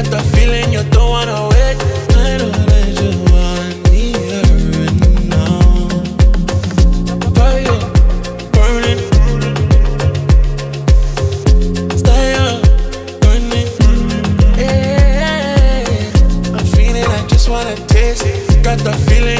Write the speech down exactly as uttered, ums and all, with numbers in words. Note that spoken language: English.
the feeling you don't wanna wait. I know that you want me here and now. Fire burning, style burning. Yeah, I'm feeling, I just wanna taste it. Got the feeling